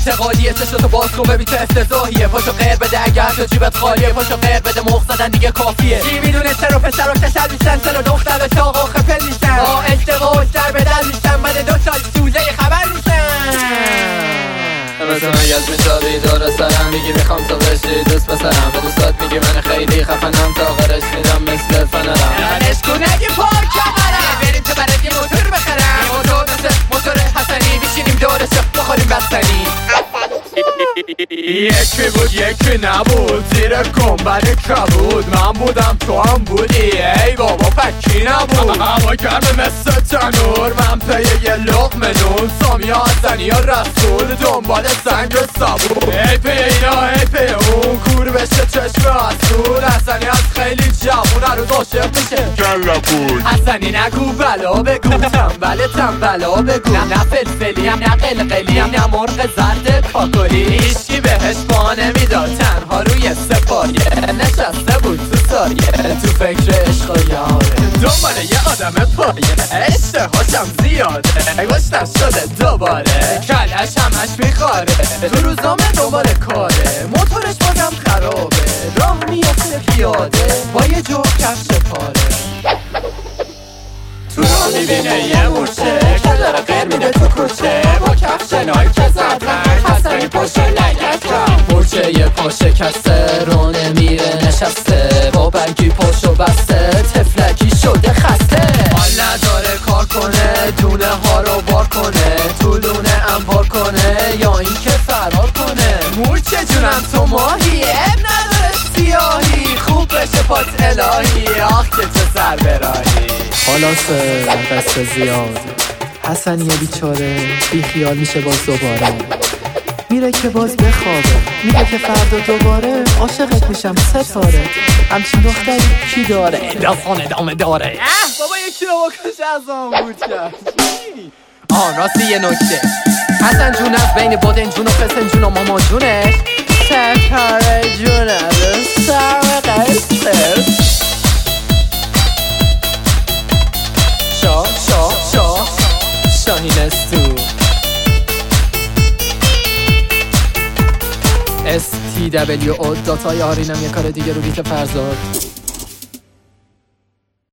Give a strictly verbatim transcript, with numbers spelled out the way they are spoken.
انتقادیه، چشتو باز کن ببین چه افتضاحیه. پاشو غیر بده اگر تو جیبت خالیه، پاشو غیر بده مخ زدن دیگه کافیه. کی میدونه چرا پسرا کشل میشن، چرا دخترا چاق و خپل میشن، با اشتباه سر بدل میشن، بعد دو سال سوزه خبر میشن. مثل من یز میشابی دور سرم میگی میخوام تو بشی دوست پسرم، به دوستات میگی من خیلی خفنم، تا آخرش میدم مثل فنرم. منش کن اگه پاک کمرم، بریم تو برد یه موتور بخرم، موتور مثل موتور حسنی، بیشینیم دورش بخوریم بستنی. یکی بود یکی نبود، زیر گنبد کبود، من بودم تو هم بودی، ای بابا پکی نبود. هوا گرمه مثل تنور، من پی یه لقمه نون، سامی حسنی یا رسول دنبال سنگ و صابون. ای پی اینا ای پی اون، کور بشه چشم اصول، حسنی از خیلی جوون هر روز عاشق میشه کلا بود. حسنی نگو بلا بگو، تنبل تنبلا بگو، نه فلفلی نه قلقلی نه مرغ زرد کاکلی، هیچکی بهش پا نمیداد، تنها روی سپایه نشسته بود تو سایه، تو فکر عشق و یاره، دنبال یه آدم پایه، اشتهاشم زیاده، گشتش شده دوباره، کلش همش میخواره، تو روزنامه دنبال کاره، موتورش بازم خرابه، راه میافته پیاده با یه جو کفش پاره. تو راه میبینه یه مورچه که داره غیر میده تو کوچه، با کفش نایک زد رنگ، حسنی پشت لگت کم، مورچه یه پا شکسته، رو نمیره نشسته، با برگی پاشو بسته، تفلکی شده خسته، حال نداره کار کنه، دونه ها رو بار کنه، طولونه انبار کنه، یا اینکه فرار کنه. مورچه جونم تو ماهی، اب نداره سیاهی، خوب بشه پات الهی، آخ که چه سر براهی. خلاصه قصه زیاد، حسنی بیچاره بی خیال میشه باز دوباره، میره که باز بخوابه، میگه که فردا دوباره عاشقت میشم ستاره، همچین دختری کی داره؟ داستان ادامه داره. اه بابا یکی رو بکش از آن بود کرد. آن راستی یه نکته، حسن جون از بین بادن جون و فسن جون و ماما جونش ستاره جونه به سر قصه. شا شا شا شاهین استو اس تی دبلیو او داتای آرینم یه کار دیگه رو بیت فرزاد.